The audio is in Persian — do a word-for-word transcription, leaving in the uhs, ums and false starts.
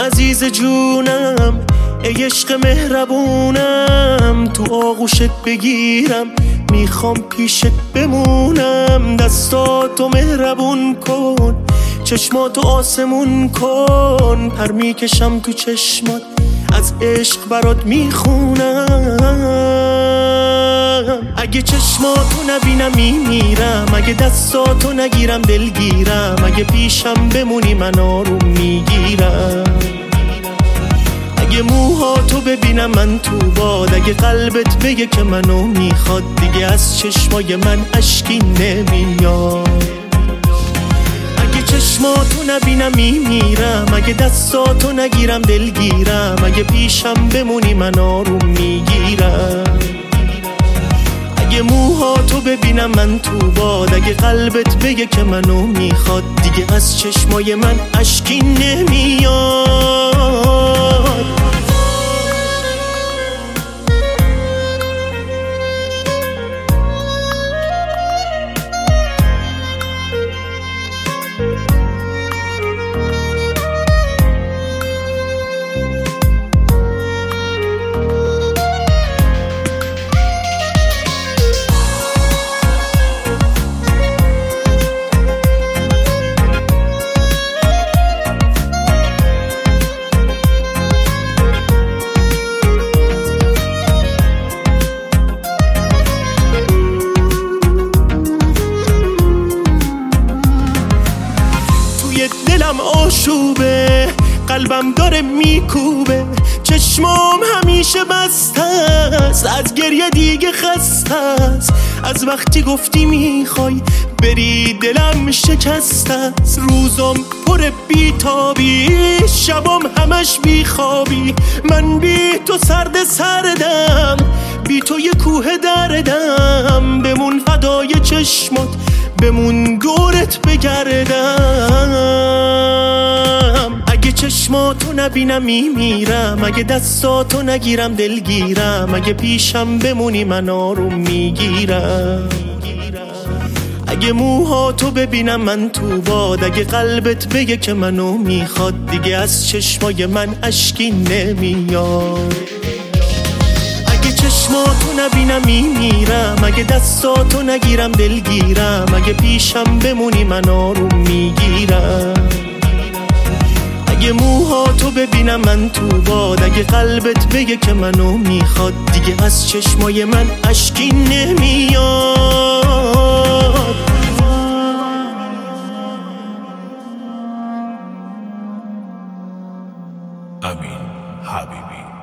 عزیز جونم، ای عشق مهربونم، تو آغوشت بگیرم، میخوام پیشت بمونم. دستاتو مهربون کن، چشماتو آسمون کن، پر میکشم تو چشمات، از عشق برات میخونم. اگه چشماتو نبینم میمیرم، اگه دستاتو نگیرم دلگیرم، اگه پیشم بمونی من آروم میگیرم. اگه موهاتو ببینم من تو باد، اگه قلبت بگه که منو میخواد، دیگه از چشمای من اشکی نمیاد. اگه چشماتو نبینم میمیرم، اگه دستاتو نگیرم دلگیرم، اگه پیشم بمونی من آروم میگیرم. اگه موهاتو ببینم من تو باد، اگه قلبت بگه که منو میخواد، دیگه از چشمای من اشکی نمیاد. دلم آشوبه، قلبم داره میکوبه، چشمام همیشه بسته است، از گریه دیگه خسته است. از وقتی گفتی میخوای بری دلم شکسته است. روزام پر بیتابی، شبام همش بیخوابی، من بی تو سرد سردم، بی تو یه کوه دردم. بمون فدای چشمات، بمون دورت بگردم. اگه چشماتو نبینم میمیرم، اگه دستاتو نگیرم دلگیرم، اگه پیشم بمونی من آروم میگیرم. اگه موهاتو ببینم من تو باد، اگه قلبت بگه که منو میخواد، دیگه از چشمای من اشکی نمیاد. اگه چشماتو نبینم میمیرم، اگه دستاتو نگیرم دلگیرم، اگه پیشم بمونی من آروم میگیرم. اگه موهاتو ببینم من تو باد، اگه قلبت بگه که منو میخواد، دیگه از چشمای من اشکی نمیاد. امین حبیبی.